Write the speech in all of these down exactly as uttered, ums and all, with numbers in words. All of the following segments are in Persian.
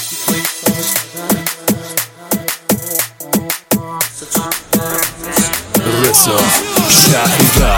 رضا شهریور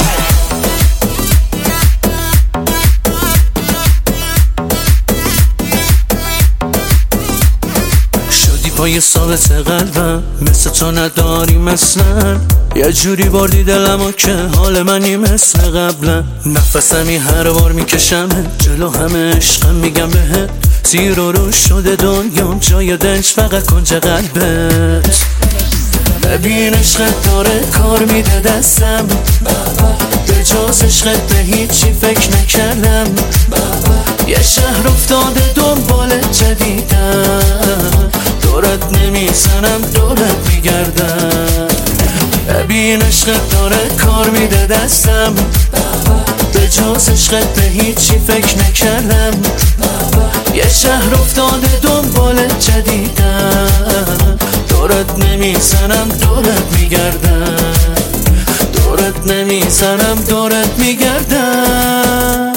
شدی پای ثابت قلبم، مثل تو نداریم اصلا. یه جوری بردی دلمو که حال منی مثل قبلا. نفسمی هر بار میکشم جلو، همه عشقم میگم بهت. زیر و رو شده دنیام، جای دنج فقط کنج قلبت. ببین عشقت داره کار میده دستم، به جز عشقت به هیچی فکر نکردم. یه شهر افتاده دنبال جدیدم، دورت نمیزنم دورت میگردم. ببین عشقت داره کار میده دستم، به جز عشقت به هیچی فکر نکردم. یه شهر افتاده دنبال جدیدم، دورت نمیزنم دورت میگردم. دورت نمیزنم دورت میگردم.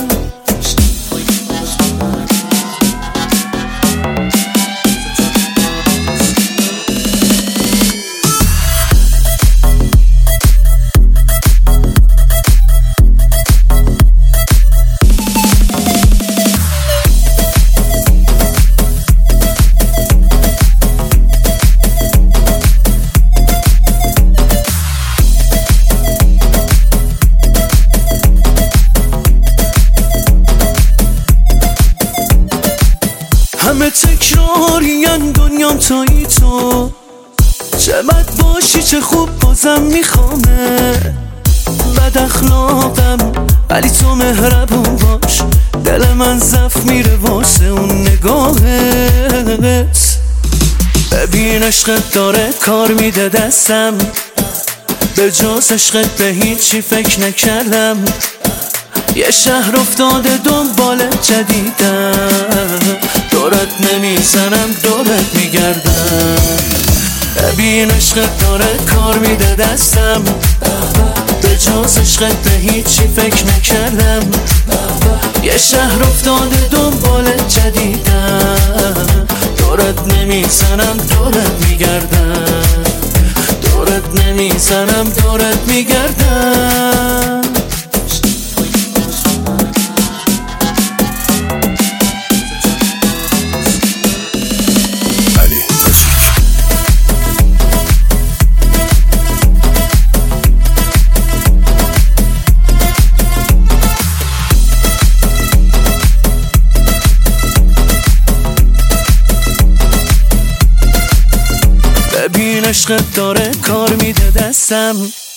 همه تکرارین دنیام تویی تو، چه بد باشی چه خوب بازم میخوامه. بد اخلاقم ولی تو مهربون باش، دل من ضعف میره واسه اون نگاهت. ببین عشقت داره کار میده دستم، به جز عشقت به هیچی فکر نکردم. یه شهر افتاده دنبال جدیدم، دورت نمیزنم دورت میگردم. ببین عشقت داره کار میده دستم، به جز عشقت به هیچی فکر نکردم. یه شهر افتاده دنبال جدیدم، دورت نمیزنم دورت میگردم. دورت نمیزنم دورت میگردم. ببین عشقت داره کار میده دستم،